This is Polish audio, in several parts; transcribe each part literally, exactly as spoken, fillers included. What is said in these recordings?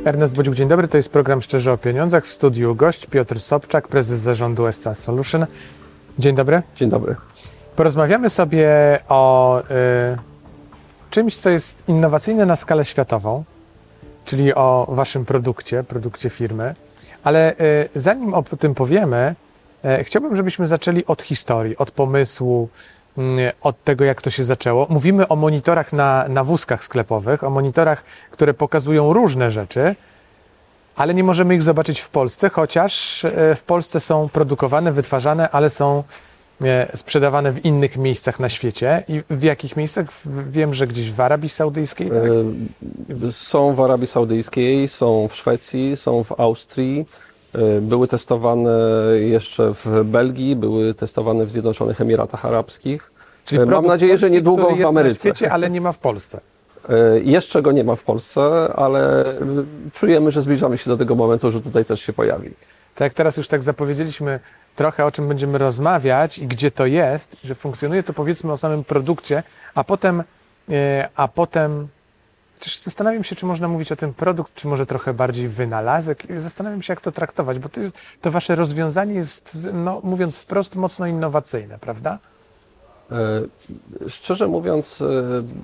Ernest Bodziuk, dzień dobry. To jest program Szczerze o Pieniądzach. W studiu gość Piotr Sobczak, prezes zarządu S C A Solution. Dzień dobry. Dzień dobry. Porozmawiamy sobie o y, czymś, co jest innowacyjne na skalę światową, czyli o waszym produkcie, produkcie firmy. Ale y, zanim o tym powiemy, y, chciałbym, żebyśmy zaczęli od historii, od pomysłu, od tego, jak to się zaczęło. Mówimy o monitorach na, na wózkach sklepowych, o monitorach, które pokazują różne rzeczy, ale nie możemy ich zobaczyć w Polsce, chociaż w Polsce są produkowane, wytwarzane, ale są sprzedawane w innych miejscach na świecie. I w jakich miejscach? Wiem, że gdzieś w Arabii Saudyjskiej, tak? Są w Arabii Saudyjskiej, są w Szwecji, są w Austrii. Były testowane jeszcze w Belgii, były testowane w Zjednoczonych Emiratach Arabskich. Czyli mam nadzieję, że niedługo który w jest Ameryce. Na świecie, ale nie ma w Polsce. Jeszcze go nie ma w Polsce, ale czujemy, że zbliżamy się do tego momentu, że tutaj też się pojawi. Tak jak teraz już tak zapowiedzieliśmy trochę, o czym będziemy rozmawiać i gdzie to jest, że funkcjonuje, to powiedzmy o samym produkcie, a potem, a potem Chociaż zastanawiam się, czy można mówić o tym produkt, czy może trochę bardziej wynalazek. Zastanawiam się, jak to traktować, bo to, jest, to wasze rozwiązanie jest, no, mówiąc wprost, mocno innowacyjne, prawda? E, szczerze mówiąc, e,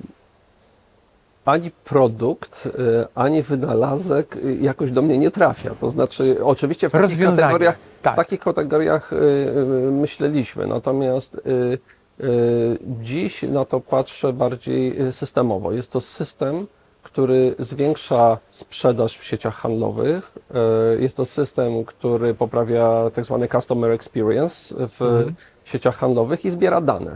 ani produkt, e, ani wynalazek jakoś do mnie nie trafia. To znaczy, oczywiście w takich kategoriach, tak. w takich kategoriach e, myśleliśmy, natomiast e, e, dziś na to patrzę bardziej systemowo. Jest to system, który zwiększa sprzedaż w sieciach handlowych. Jest to system, który poprawia tak zwany customer experience w mhm. sieciach handlowych i zbiera dane.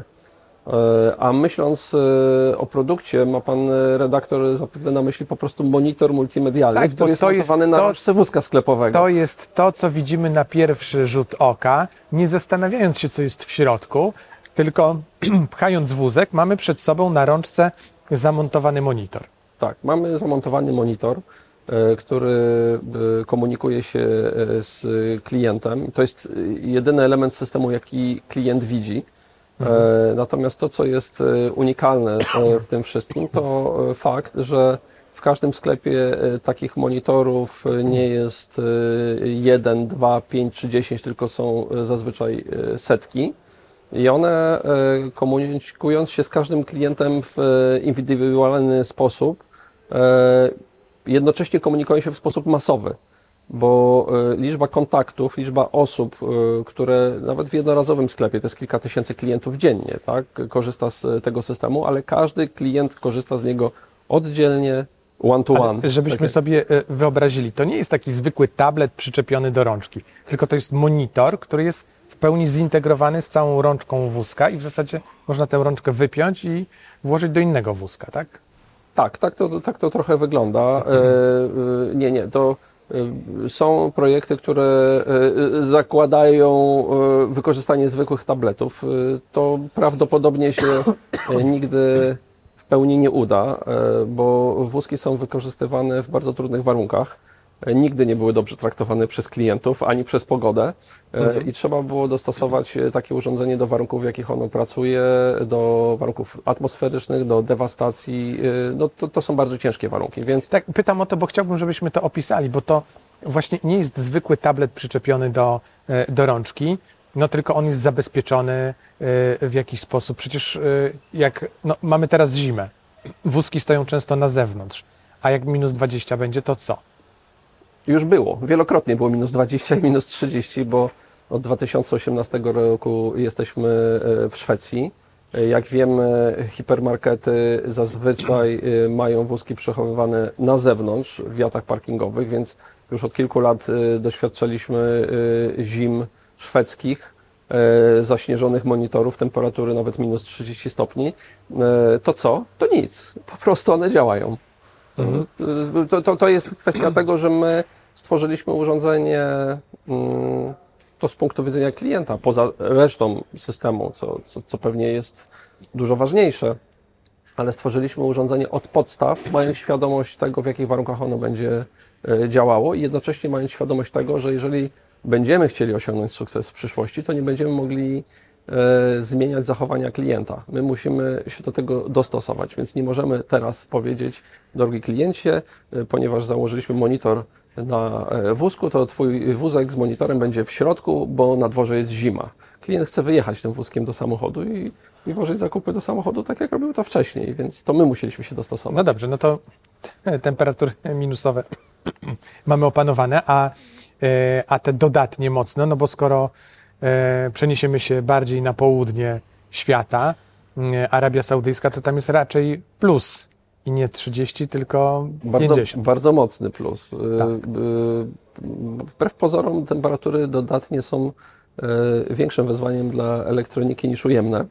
A myśląc o produkcie, ma pan redaktor zapewne na myśli po prostu monitor multimedialny, tak, który jest to montowany jest na to, rączce wózka sklepowego. To jest to, co widzimy na pierwszy rzut oka, nie zastanawiając się, co jest w środku, tylko pchając wózek, mamy przed sobą na rączce zamontowany monitor. Tak, mamy zamontowany monitor, który komunikuje się z klientem. To jest jedyny element systemu, jaki klient widzi. Mhm. Natomiast to, co jest unikalne w tym wszystkim, to fakt, że w każdym sklepie takich monitorów nie jest jeden, dwa, pięć czy dziesięć, tylko są zazwyczaj setki. I one, komunikując się z każdym klientem w indywidualny sposób, jednocześnie komunikują się w sposób masowy, bo liczba kontaktów, liczba osób, które nawet w jednorazowym sklepie, to jest kilka tysięcy klientów dziennie, tak, korzysta z tego systemu, ale każdy klient korzysta z niego oddzielnie, one to one. Ale żebyśmy tak sobie wyobrazili, to nie jest taki zwykły tablet przyczepiony do rączki, tylko to jest monitor, który jest w pełni zintegrowany z całą rączką wózka i w zasadzie można tę rączkę wypiąć i włożyć do innego wózka, tak? Tak, tak to, tak to trochę wygląda. E, nie, nie, to są projekty, które zakładają wykorzystanie zwykłych tabletów. To prawdopodobnie się nigdy w pełni nie uda, bo wózki są wykorzystywane w bardzo trudnych warunkach. Nigdy nie były dobrze traktowane przez klientów, ani przez pogodę mhm. i trzeba było dostosować takie urządzenie do warunków, w jakich ono pracuje, do warunków atmosferycznych, do dewastacji. No, to, to są bardzo ciężkie warunki, więc... Tak, pytam o to, bo chciałbym, żebyśmy to opisali, bo to właśnie nie jest zwykły tablet przyczepiony do, do rączki, no tylko on jest zabezpieczony w jakiś sposób. Przecież jak no, mamy teraz zimę, wózki stoją często na zewnątrz, a jak minus dwadzieścia będzie, to co? Już było. Wielokrotnie było minus dwadzieścia i minus trzydzieści, bo od dwa tysiące osiemnastego roku jesteśmy w Szwecji. Jak wiemy, hipermarkety zazwyczaj mają wózki przechowywane na zewnątrz w wiatach parkingowych, więc już od kilku lat doświadczaliśmy zim szwedzkich, zaśnieżonych monitorów, temperatury nawet minus trzydzieści stopni. To co? To nic. Po prostu one działają. Mhm. To, to, to jest kwestia tego, że my stworzyliśmy urządzenie to z punktu widzenia klienta, poza resztą systemu, co, co, co pewnie jest dużo ważniejsze, ale stworzyliśmy urządzenie od podstaw, mając świadomość tego, w jakich warunkach ono będzie działało i jednocześnie mając świadomość tego, że jeżeli będziemy chcieli osiągnąć sukces w przyszłości, to nie będziemy mogli e, zmieniać zachowania klienta. My musimy się do tego dostosować, więc nie możemy teraz powiedzieć, drogi kliencie, e, ponieważ założyliśmy monitor na e, wózku, to twój wózek z monitorem będzie w środku, bo na dworze jest zima. Klient chce wyjechać tym wózkiem do samochodu i, i włożyć zakupy do samochodu, tak jak robił to wcześniej, więc to my musieliśmy się dostosować. No dobrze, no to temperatury minusowe mamy opanowane, a, e, a te dodatnie mocno, no bo skoro e, przeniesiemy się bardziej na południe świata, e, Arabia Saudyjska, to tam jest raczej plus i nie trzydzieści, tylko Bardzo, pięćdziesiąt. bardzo mocny plus. Tak. Wbrew pozorom temperatury dodatnie są większym wyzwaniem dla elektroniki niż ujemne,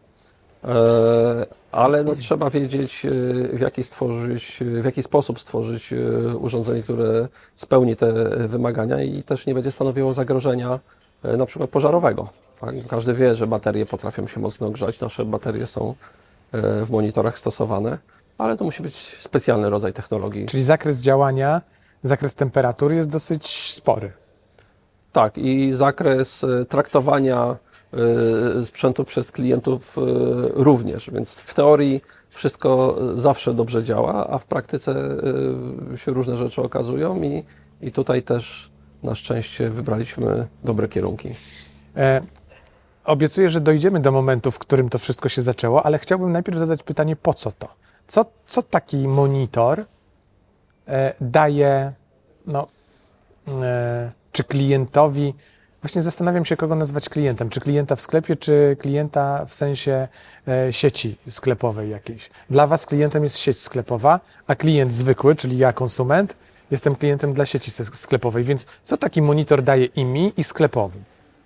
ale no, trzeba wiedzieć, w jaki, stworzyć, w jaki sposób stworzyć urządzenie, które spełni te wymagania i też nie będzie stanowiło zagrożenia na przykład pożarowego. Tak? Każdy wie, że baterie potrafią się mocno grzać, nasze baterie są w monitorach stosowane, ale to musi być specjalny rodzaj technologii. Czyli zakres działania, zakres temperatur jest dosyć spory. Tak, i zakres traktowania sprzętu przez klientów również, więc w teorii wszystko zawsze dobrze działa, a w praktyce się różne rzeczy okazują i, i tutaj też na szczęście wybraliśmy dobre kierunki. E, obiecuję, że dojdziemy do momentu, w którym to wszystko się zaczęło, ale chciałbym najpierw zadać pytanie, po co to? Co, co taki monitor e, daje, no, e, czy klientowi, właśnie zastanawiam się, kogo nazwać klientem, czy klienta w sklepie, czy klienta w sensie e, sieci sklepowej jakiejś. Dla Was klientem jest sieć sklepowa, a klient zwykły, czyli ja, konsument, jestem klientem dla sieci sklepowej, więc co taki monitor daje i mi, i sklepowi?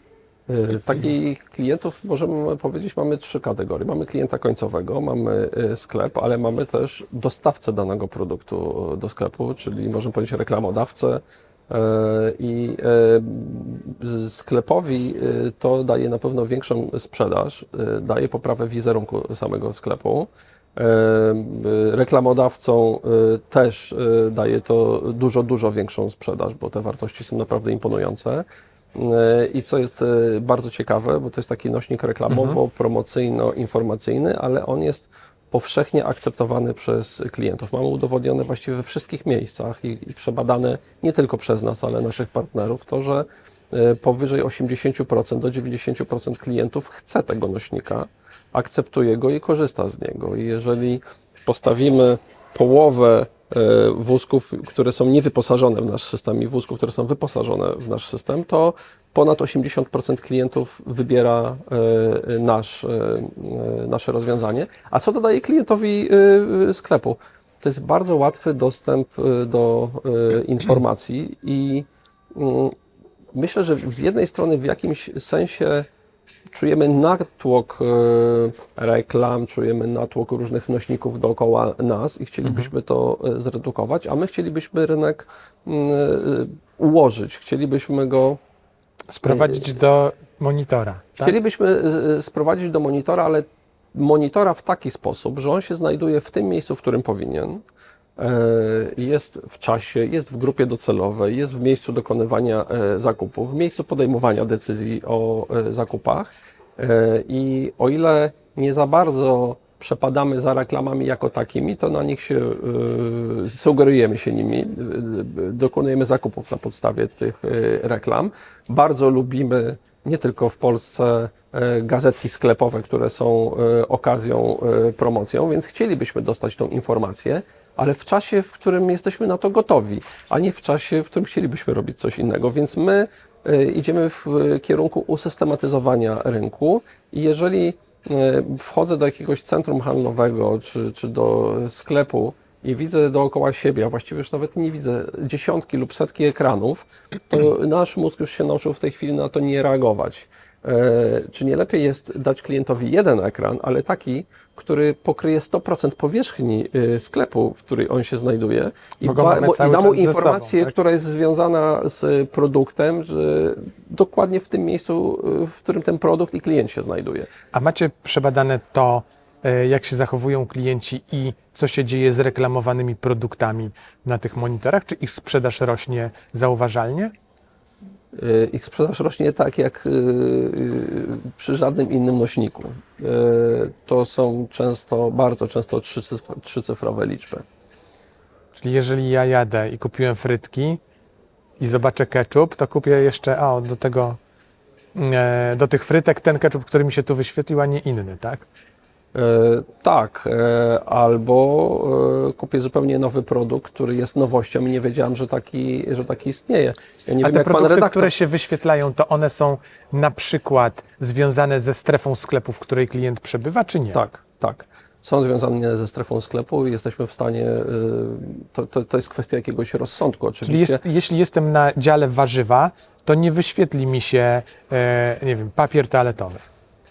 Takich klientów, możemy powiedzieć, mamy trzy kategorie. Mamy klienta końcowego, mamy sklep, ale mamy też dostawcę danego produktu do sklepu, czyli możemy powiedzieć reklamodawcę. I sklepowi to daje na pewno większą sprzedaż, daje poprawę wizerunku samego sklepu. Reklamodawcom też daje to dużo, dużo większą sprzedaż, bo te wartości są naprawdę imponujące. I co jest bardzo ciekawe, bo to jest taki nośnik reklamowo-promocyjno-informacyjny, ale on jest powszechnie akceptowany przez klientów. Mamy udowodnione właściwie we wszystkich miejscach i, i przebadane nie tylko przez nas, ale naszych partnerów, to, że powyżej osiemdziesiąt procent do dziewięćdziesiąt procent klientów chce tego nośnika, akceptuje go i korzysta z niego. I jeżeli postawimy połowę wózków, które są niewyposażone w nasz system i wózków, które są wyposażone w nasz system, to ponad osiemdziesiąt procent klientów wybiera nasz, nasze rozwiązanie. A co to daje klientowi sklepu? To jest bardzo łatwy dostęp do informacji i myślę, że z jednej strony w jakimś sensie czujemy natłok reklam, czujemy natłok różnych nośników dookoła nas i chcielibyśmy to zredukować, a my chcielibyśmy rynek ułożyć, chcielibyśmy go sprowadzić do monitora. Tak? Chcielibyśmy sprowadzić do monitora, ale monitora w taki sposób, że on się znajduje w tym miejscu, w którym powinien, jest w czasie, jest w grupie docelowej, jest w miejscu dokonywania zakupów, w miejscu podejmowania decyzji o zakupach i o ile nie za bardzo przepadamy za reklamami jako takimi, to na nich się sugerujemy się nimi, dokonujemy zakupów na podstawie tych reklam. Bardzo lubimy nie tylko w Polsce gazetki sklepowe, które są okazją, promocją, więc chcielibyśmy dostać tą informację, ale w czasie, w którym jesteśmy na to gotowi, a nie w czasie, w którym chcielibyśmy robić coś innego. Więc my idziemy w kierunku usystematyzowania rynku i jeżeli wchodzę do jakiegoś centrum handlowego czy, czy do sklepu i widzę dookoła siebie, a właściwie już nawet nie widzę dziesiątki lub setki ekranów, to nasz mózg już się nauczył w tej chwili na to nie reagować. Czy nie lepiej jest dać klientowi jeden ekran, ale taki, który pokryje sto procent powierzchni sklepu, w której on się znajduje i, ba, i da mu informację, tak? która jest związana z produktem, że dokładnie w tym miejscu, w którym ten produkt i klient się znajduje. A macie przebadane to, jak się zachowują klienci i co się dzieje z reklamowanymi produktami na tych monitorach? Czy ich sprzedaż rośnie zauważalnie? Ich sprzedaż rośnie tak jak przy żadnym innym nośniku. To są często, bardzo często trzycyfrowe liczby. Czyli jeżeli ja jadę i kupiłem frytki i zobaczę ketchup, to kupię jeszcze o, do tego, do tych frytek ten ketchup, który mi się tu wyświetlił, a nie inny, tak? E, tak, e, albo e, kupię zupełnie nowy produkt, który jest nowością i nie wiedziałem, że taki, że taki istnieje. Ja nie a wiem, te jak produkty, pan redaktor... które się wyświetlają, to one są na przykład związane ze strefą sklepu, w której klient przebywa, czy nie? Tak, tak. Są związane ze strefą sklepu i jesteśmy w stanie, to, to, to jest kwestia jakiegoś rozsądku oczywiście. Czyli jest, jeśli jestem na dziale warzywa, to nie wyświetli mi się, e, nie wiem, papier toaletowy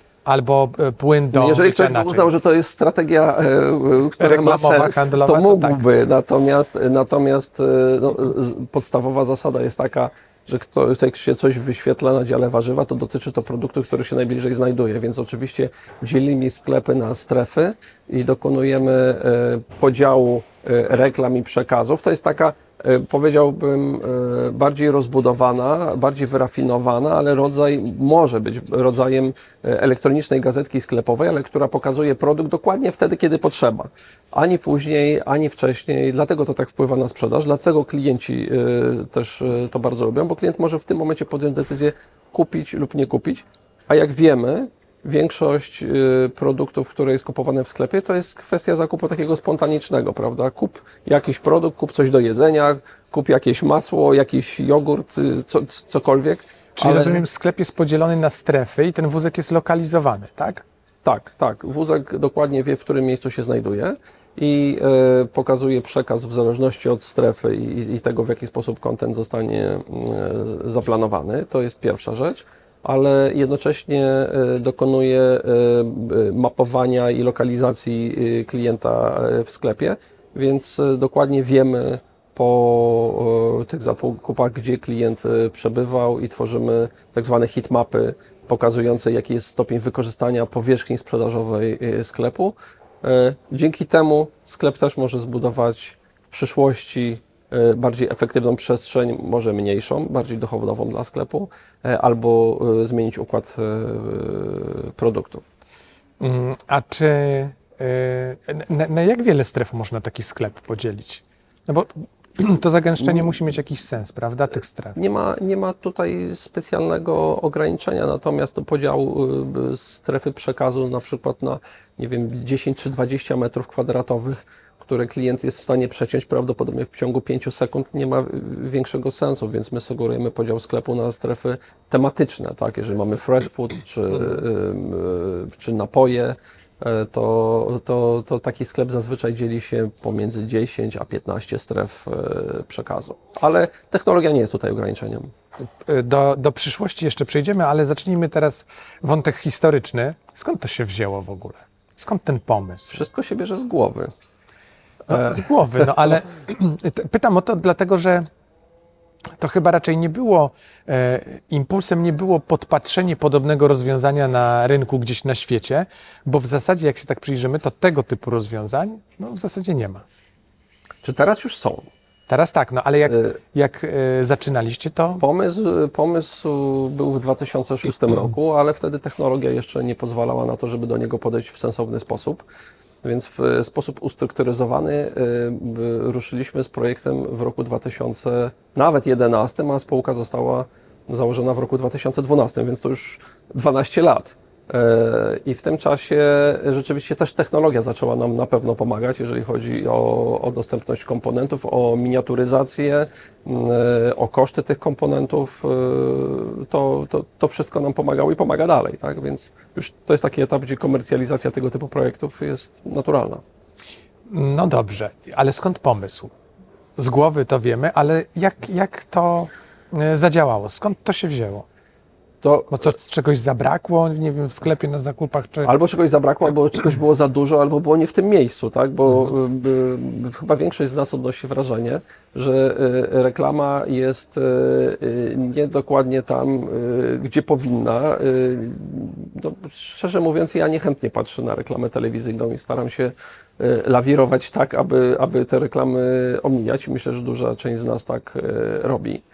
albo e, płyn do Jeżeli ktoś by naczyń. uznał, że to jest strategia, e, która ma sens, handlowa, to to mógłby. Tak. Natomiast, natomiast no, z, podstawowa zasada jest taka, że kto, jak się coś wyświetla na dziale warzywa, to dotyczy to produktu, który się najbliżej znajduje, więc oczywiście dzielimy sklepy na strefy i dokonujemy e, podziału e, reklam i przekazów. To jest taka, e, powiedziałbym, e, bardziej rozbudowana, bardziej wyrafinowana, ale rodzaj może być rodzajem elektronicznej gazetki sklepowej, ale która pokazuje produkt dokładnie wtedy, kiedy potrzeba. Ani później, ani wcześniej, dlatego to tak wpływa na sprzedaż, dlatego klienci y, też y, to bardzo lubią, bo klient może w tym momencie podjąć decyzję kupić lub nie kupić, a jak wiemy, większość y, produktów, które jest kupowane w sklepie, to jest kwestia zakupu takiego spontanicznego, prawda? Kup jakiś produkt, kup coś do jedzenia, kup jakieś masło, jakiś jogurt, y, co, cokolwiek. Czyli ale... rozumiem, sklep jest podzielony na strefy i ten wózek jest lokalizowany, tak? Tak, tak. Wózek dokładnie wie, w którym miejscu się znajduje i e, pokazuje przekaz w zależności od strefy i, i tego, w jaki sposób content zostanie e, zaplanowany. To jest pierwsza rzecz, ale jednocześnie e, dokonuje e, mapowania i lokalizacji e, klienta w sklepie, więc e, dokładnie wiemy po e, tych zakupach, gdzie klient e, przebywał i tworzymy tak zwane heatmapy pokazujące, jaki jest stopień wykorzystania powierzchni sprzedażowej e, sklepu. Dzięki temu sklep też może zbudować w przyszłości bardziej efektywną przestrzeń, może mniejszą, bardziej dochodową dla sklepu, albo zmienić układ produktów. A czy na, na jak wiele stref można taki sklep podzielić? No bo to zagęszczenie musi mieć jakiś sens, prawda, tych stref? Nie ma, nie ma tutaj specjalnego ograniczenia, natomiast to podział strefy przekazu na przykład na, nie wiem, dziesięć czy dwadzieścia metrów kwadratowych, które klient jest w stanie przeciąć prawdopodobnie w ciągu pięciu sekund, nie ma większego sensu, więc my sugerujemy podział sklepu na strefy tematyczne, tak? Jeżeli mamy fresh food czy, czy napoje, To, to, to taki sklep zazwyczaj dzieli się pomiędzy dziesięć a piętnaście stref przekazu. Ale technologia nie jest tutaj ograniczeniem. Do, do przyszłości jeszcze przejdziemy, ale zacznijmy teraz wątek historyczny. Skąd to się wzięło w ogóle? Skąd ten pomysł? Wszystko się bierze z głowy. No, z głowy, no ale pytam o to dlatego, że to chyba raczej nie było, e, impulsem nie było podpatrzenie podobnego rozwiązania na rynku gdzieś na świecie, bo w zasadzie, jak się tak przyjrzymy, to tego typu rozwiązań no, w zasadzie nie ma. Czy teraz już są? Teraz tak, no ale jak, jak e, zaczynaliście to? Pomysł, pomysł był w dwa tysiące szóstym roku, ale wtedy technologia jeszcze nie pozwalała na to, żeby do niego podejść w sensowny sposób. Więc w sposób ustrukturyzowany y, y, ruszyliśmy z projektem w roku dwa tysiące jedenastym, a spółka została założona w roku dwa tysiące dwunastym, więc to już dwanaście lat. Y, I w tym czasie rzeczywiście też technologia zaczęła nam na pewno pomagać, jeżeli chodzi o, o dostępność komponentów, o miniaturyzację, y, o koszty tych komponentów. Y, to, to, to wszystko nam pomagało i pomaga dalej, tak? Więc już to jest taki etap, gdzie komercjalizacja tego typu projektów jest naturalna. No dobrze, ale skąd pomysł? Z głowy to wiemy, ale jak, jak to zadziałało? Skąd to się wzięło? To, Bo co, czegoś zabrakło, nie wiem, w sklepie, na zakupach? Czy... Albo czegoś zabrakło, albo czegoś było za dużo, albo było nie w tym miejscu, tak? Bo mhm. y, y, chyba większość z nas odnosi wrażenie, że y, reklama jest y, y, niedokładnie tam, y, gdzie powinna. Y, no, szczerze mówiąc, ja niechętnie patrzę na reklamę telewizyjną i staram się y, lawirować tak, aby, aby te reklamy omijać. Myślę, że duża część z nas tak y, robi.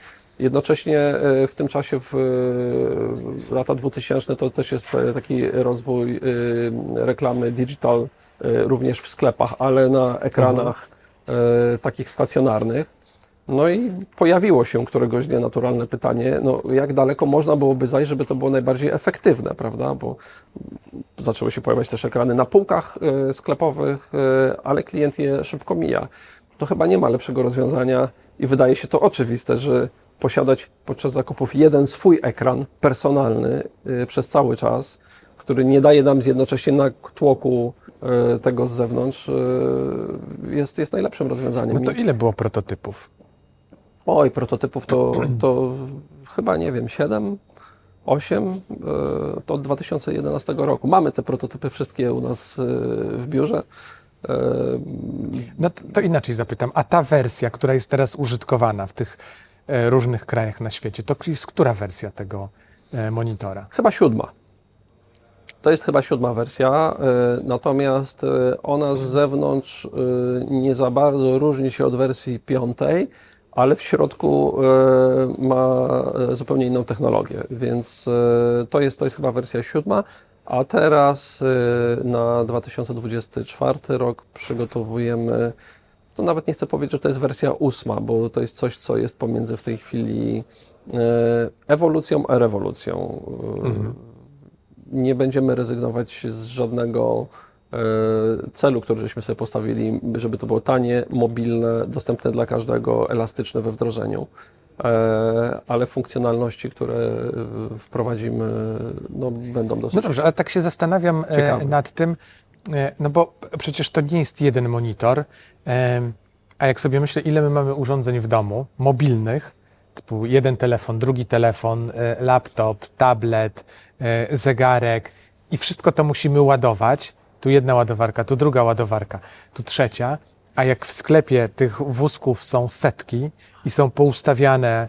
Jednocześnie w tym czasie, w lata dwutysięczne, to też jest taki rozwój reklamy digital również w sklepach, ale na ekranach mhm. takich stacjonarnych. No i pojawiło się któregoś dnia naturalne pytanie, no jak daleko można byłoby zajść, żeby to było najbardziej efektywne, prawda? Bo zaczęły się pojawiać też ekrany na półkach sklepowych, ale klient je szybko mija. To chyba nie ma lepszego rozwiązania i wydaje się to oczywiste, że posiadać podczas zakupów jeden swój ekran personalny przez cały czas, który nie daje nam jednocześnie natłoku tego z zewnątrz, jest, jest najlepszym rozwiązaniem. No to ile było prototypów? Oj, prototypów to, to chyba, nie wiem, siedem, osiem, to od dwa tysiące jedenastego roku. Mamy te prototypy wszystkie u nas w biurze. No to, to inaczej zapytam, a ta wersja, która jest teraz użytkowana w tych różnych krajach na świecie, to jest która wersja tego monitora? Chyba siódma. To jest chyba siódma wersja, natomiast ona z zewnątrz nie za bardzo różni się od wersji piątej, ale w środku ma zupełnie inną technologię, więc to jest, to jest chyba wersja siódma, a teraz na dwa tysiące dwudziesty czwarty rok przygotowujemy, no nawet nie chcę powiedzieć, że to jest wersja ósma, bo to jest coś, co jest pomiędzy w tej chwili ewolucją a rewolucją. Mhm. Nie będziemy rezygnować z żadnego celu, który żeśmy sobie postawili, żeby to było tanie, mobilne, dostępne dla każdego, elastyczne we wdrożeniu, ale funkcjonalności, które wprowadzimy, no, będą dosyć... No dobrze, ale tak się zastanawiam ciekawe. nad tym, no bo przecież to nie jest jeden monitor, a jak sobie myślę, ile my mamy urządzeń w domu, mobilnych, typu jeden telefon, drugi telefon, laptop, tablet, zegarek i wszystko to musimy ładować. Tu jedna ładowarka, tu druga ładowarka, tu trzecia, a jak w sklepie tych wózków są setki i są poustawiane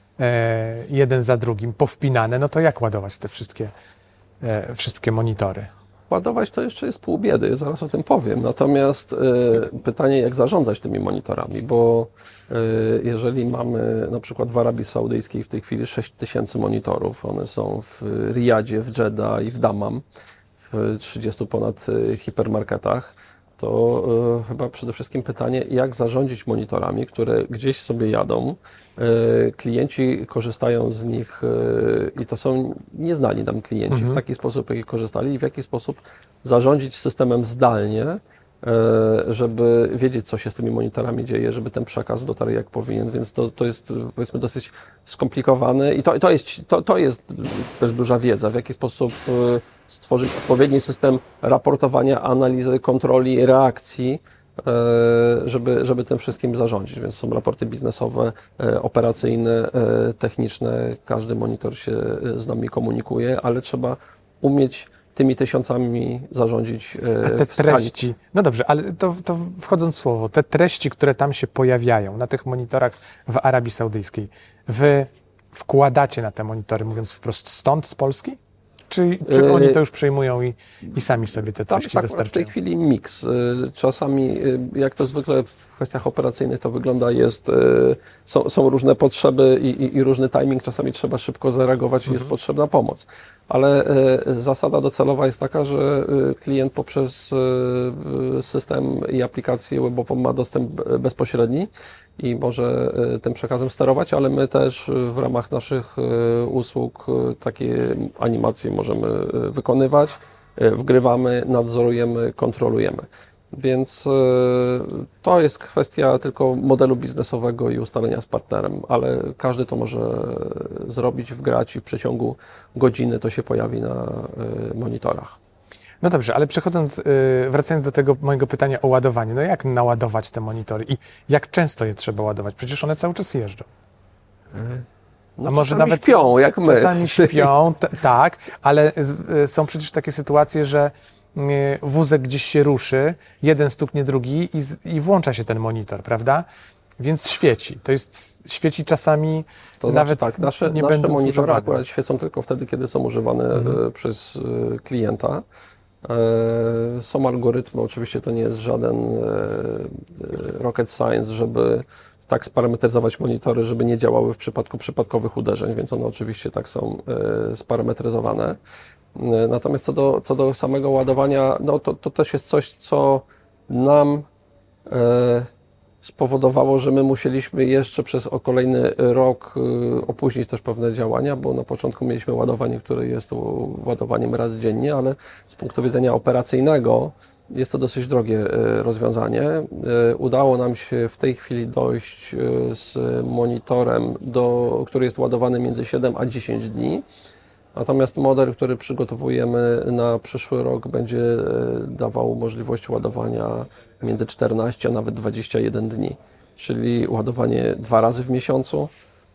e, jeden za drugim, powpinane, no to jak ładować te wszystkie, e, wszystkie monitory? Ładować to jeszcze jest pół biedy, zaraz o tym powiem. Natomiast e, pytanie, jak zarządzać tymi monitorami, bo e, jeżeli mamy na przykład w Arabii Saudyjskiej w tej chwili sześć tysięcy monitorów, one są w Riyadzie, w Jeddah i w Dammam, w trzydziestu ponad hipermarketach, to y, chyba przede wszystkim pytanie, jak zarządzić monitorami, które gdzieś sobie jadą, y, klienci korzystają z nich y, i to są nieznani nam klienci mhm. w taki sposób, jaki korzystali i w jaki sposób zarządzić systemem zdalnie, y, żeby wiedzieć, co się z tymi monitorami dzieje, żeby ten przekaz dotarł jak powinien, więc to, to jest, powiedzmy, dosyć skomplikowane i to, to, jest, to, to jest też duża wiedza, w jaki sposób y, stworzyć odpowiedni system raportowania, analizy, kontroli, reakcji, żeby, żeby tym wszystkim zarządzić. Więc są raporty biznesowe, operacyjne, techniczne. Każdy monitor się z nami komunikuje, ale trzeba umieć tymi tysiącami zarządzić A te w skali. treści, no dobrze, ale to, to wchodząc w słowo, te treści, które tam się pojawiają na tych monitorach w Arabii Saudyjskiej, wy wkładacie na te monitory, mówiąc wprost, stąd z Polski? Czy, czy oni to już przejmują i, i sami sobie te treści tak, dostarczają? w tej chwili miks. Czasami, jak to zwykle w kwestiach operacyjnych to wygląda, jest, są, są różne potrzeby i, i, i różny timing. Czasami trzeba szybko zareagować i mhm. jest potrzebna pomoc. Ale zasada docelowa jest taka, że klient poprzez system i aplikację webową ma dostęp bezpośredni i może tym przekazem sterować, ale my też w ramach naszych usług takie animacje możemy wykonywać, wgrywamy, nadzorujemy, kontrolujemy. Więc to jest kwestia tylko modelu biznesowego i ustalenia z partnerem, ale każdy to może zrobić, wgrać i w przeciągu godziny to się pojawi na monitorach. No dobrze, ale przechodząc, wracając do tego mojego pytania o ładowanie, no jak naładować te monitory i jak często je trzeba ładować? Przecież one cały czas jeżdżą. No, a może nawet śpią, jak my. Czasami śpią, t- tak, ale z, są przecież takie sytuacje, że wózek gdzieś się ruszy, jeden stuknie drugi i, z, i włącza się ten monitor, prawda? Więc świeci. To jest, świeci czasami to nawet znaczy, tak, nasze, nie nasze będą monitory używane. akurat świecą tylko wtedy, kiedy są używane mhm. przez klienta. Są algorytmy, oczywiście to nie jest żaden rocket science, żeby tak sparametryzować monitory, żeby nie działały w przypadku przypadkowych uderzeń, więc one oczywiście tak są sparametryzowane. Natomiast co do, co do samego ładowania, no to, to też jest coś, co nam spowodowało, że my musieliśmy jeszcze przez o kolejny rok opóźnić też pewne działania, bo na początku mieliśmy ładowanie, które jest ładowaniem raz dziennie, ale z punktu widzenia operacyjnego jest to dosyć drogie rozwiązanie. Udało nam się w tej chwili dojść z monitorem, do, który jest ładowany między siedem a dziesięć dni. Natomiast model, który przygotowujemy na przyszły rok, będzie dawał możliwość ładowania między czternaście a nawet dwadzieścia jeden dni, czyli ładowanie dwa razy w miesiącu.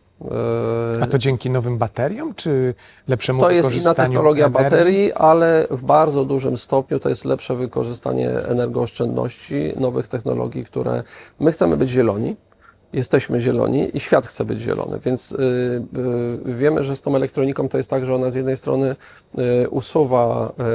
A to dzięki nowym bateriom, czy lepszemu to wykorzystaniu To jest inna technologia energii? baterii, ale w bardzo dużym stopniu to jest lepsze wykorzystanie energooszczędności, nowych technologii, które my chcemy być zieloni. Jesteśmy zieloni i świat chce być zielony, więc y, y, wiemy, że z tą elektroniką to jest tak, że ona z jednej strony y, usuwa y,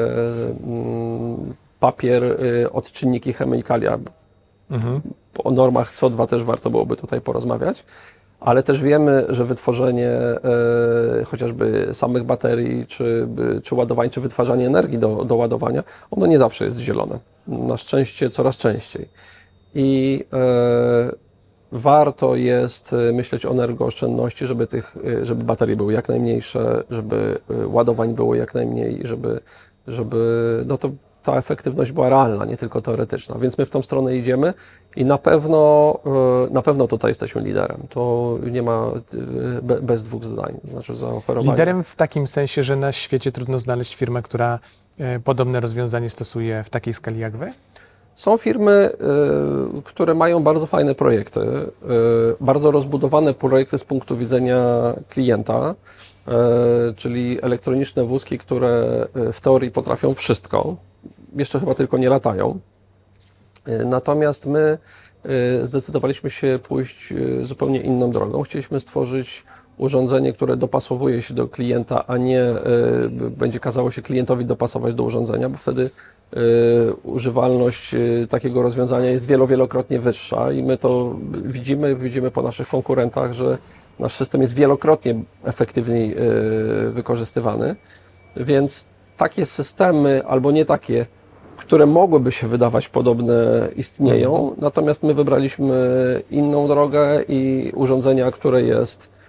y, papier, y, odczynniki, chemikalia. Mhm. O normach C O dwa też warto byłoby tutaj porozmawiać, ale też wiemy, że wytworzenie y, chociażby samych baterii, czy, y, czy ładowań, czy wytwarzanie energii do, do ładowania, ono nie zawsze jest zielone. Na szczęście coraz częściej. I y, warto jest myśleć o energooszczędności, żeby, tych, żeby baterie były jak najmniejsze, żeby ładowań było jak najmniej, żeby, żeby no to ta efektywność była realna, nie tylko teoretyczna. Więc my w tą stronę idziemy i na pewno, na pewno tutaj jesteśmy liderem. To nie ma bez dwóch zdań. Znaczy zaoferowanie. Liderem w takim sensie, że na świecie trudno znaleźć firmę, która podobne rozwiązanie stosuje w takiej skali jak wy? Są firmy, y, które mają bardzo fajne projekty, y, bardzo rozbudowane projekty z punktu widzenia klienta, y, czyli elektroniczne wózki, które w teorii potrafią wszystko, jeszcze chyba tylko nie latają. Y, natomiast my y, zdecydowaliśmy się pójść y, zupełnie inną drogą. Chcieliśmy stworzyć urządzenie, które dopasowuje się do klienta, a nie y, będzie kazało się klientowi dopasować do urządzenia, bo wtedy y, używalność y, takiego rozwiązania jest wielo, wielokrotnie wyższa i my to widzimy, widzimy po naszych konkurentach, że nasz system jest wielokrotnie efektywniej y, wykorzystywany, więc takie systemy albo nie takie, które mogłyby się wydawać podobne, istnieją, natomiast my wybraliśmy inną drogę i urządzenia, które jest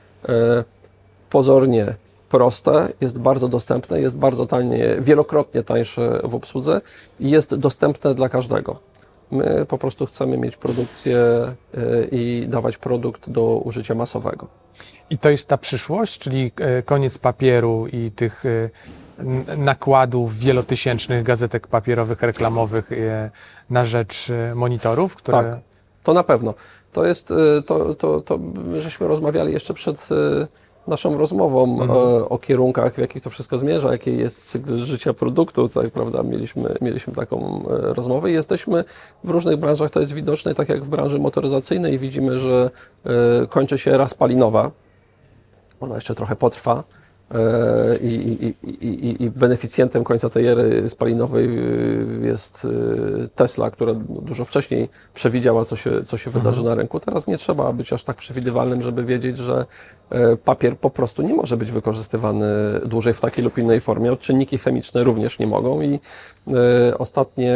pozornie proste, jest bardzo dostępne, jest bardzo tanie, wielokrotnie tańsze w obsłudze i jest dostępne dla każdego. My po prostu chcemy mieć produkcję i dawać produkt do użycia masowego. I to jest ta przyszłość, czyli koniec papieru i tych nakładów wielotysięcznych gazetek papierowych, reklamowych na rzecz monitorów, które... Tak, to na pewno. To jest, to, to, to żeśmy rozmawiali jeszcze przed naszą rozmową mhm. o, o kierunkach, w jakich to wszystko zmierza, jaki jest cykl życia produktu, tak, prawda? Mieliśmy, mieliśmy taką rozmowę i jesteśmy w różnych branżach, to jest widoczne, tak jak w branży motoryzacyjnej widzimy, że kończy się era spalinowa, ona jeszcze trochę potrwa. I, i, i, i beneficjentem końca tej ery spalinowej jest Tesla, która dużo wcześniej przewidziała, co się, co się wydarzy na rynku. Teraz nie trzeba być aż tak przewidywalnym, żeby wiedzieć, że papier po prostu nie może być wykorzystywany dłużej w takiej lub innej formie. Odczynniki chemiczne również nie mogą i ostatnie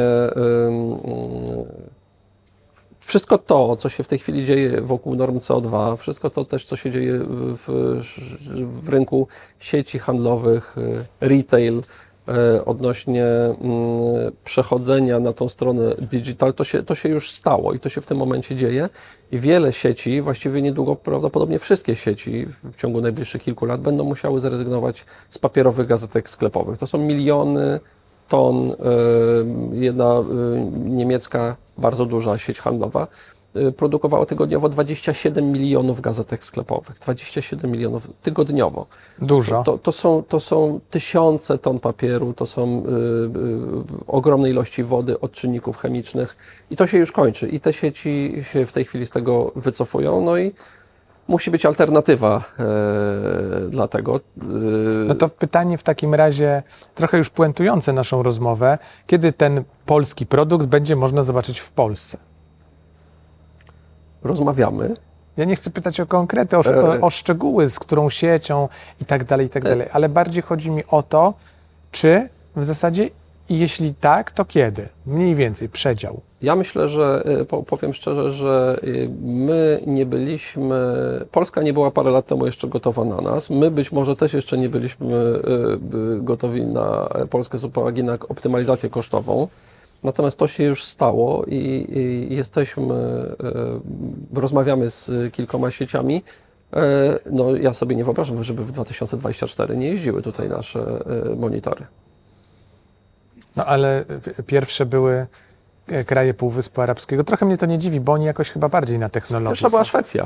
wszystko to, co się w tej chwili dzieje wokół norm C O dwa, wszystko to też, co się dzieje w, w rynku sieci handlowych, retail, odnośnie przechodzenia na tą stronę digital, to się, to się już stało i to się w tym momencie dzieje i wiele sieci, właściwie niedługo prawdopodobnie wszystkie sieci w ciągu najbliższych kilku lat będą musiały zrezygnować z papierowych gazetek sklepowych. To są miliony ton, jedna niemiecka, bardzo duża sieć handlowa produkowała tygodniowo dwadzieścia siedem milionów gazetek sklepowych. dwadzieścia siedem milionów tygodniowo. Dużo. To, to, są, to są tysiące ton papieru, to są y, y, ogromne ilości wody, odczynników chemicznych i to się już kończy. I te sieci się w tej chwili z tego wycofują, no i musi być alternatywa e, dla tego. No to pytanie w takim razie, trochę już puentujące naszą rozmowę, kiedy ten polski produkt będzie można zobaczyć w Polsce? Rozmawiamy Ja nie chcę pytać o konkrety, o, o, o szczegóły, z którą siecią i tak dalej, i tak dalej, ale bardziej chodzi mi o to, czy w zasadzie, i jeśli tak, to kiedy? Mniej więcej, przedział. Ja myślę, że powiem szczerze, że my nie byliśmy, Polska nie była parę lat temu jeszcze gotowa na nas. My być może też jeszcze nie byliśmy gotowi na Polskę z uwagi na optymalizację kosztową. Natomiast to się już stało i, i jesteśmy, rozmawiamy z kilkoma sieciami. No, ja sobie nie wyobrażam, żeby w dwa tysiące dwudziestym czwartym nie jeździły tutaj nasze monitory. No ale pierwsze były kraje Półwyspu Arabskiego. Trochę mnie to nie dziwi, bo oni jakoś chyba bardziej na technologię Pierwsza była są. Szwecja.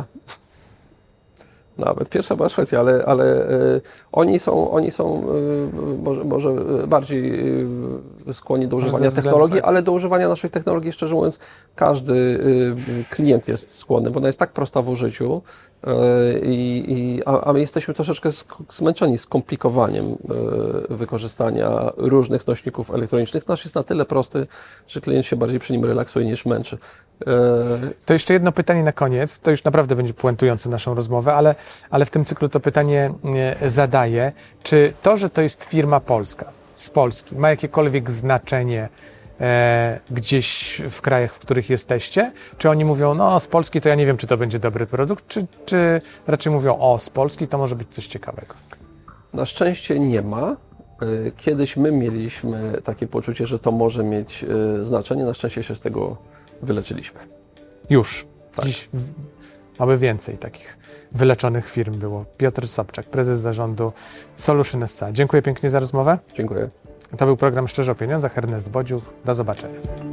Nawet pierwsza była Szwecja, ale, ale y, oni są, oni są y, może, może bardziej y, skłonni do używania technologii, ale do używania naszych technologii, szczerze mówiąc, każdy y, klient jest skłonny, bo ona jest tak prosta w użyciu, y, i, a, a my jesteśmy troszeczkę zmęczeni skomplikowaniem y, wykorzystania różnych nośników elektronicznych. Nasz jest na tyle prosty, że klient się bardziej przy nim relaksuje niż męczy. To jeszcze jedno pytanie na koniec, to już naprawdę będzie puentujące naszą rozmowę, ale, ale w tym cyklu to pytanie zadaję. Czy to, że to jest firma polska, z Polski, ma jakiekolwiek znaczenie e, gdzieś w krajach, w których jesteście? Czy oni mówią, no z Polski to ja nie wiem, czy to będzie dobry produkt, czy, czy raczej mówią, o z Polski to może być coś ciekawego? Na szczęście nie ma. Kiedyś my mieliśmy takie poczucie, że to może mieć znaczenie, na szczęście się z tego wyleczyliśmy. Już. Tak. Dziś w, aby więcej takich wyleczonych firm było. Piotr Sobczak, prezes zarządu Solution S C A. Dziękuję pięknie za rozmowę. Dziękuję. To był program Szczerze o Pieniądzach. Ernest Bodziuch. Do zobaczenia.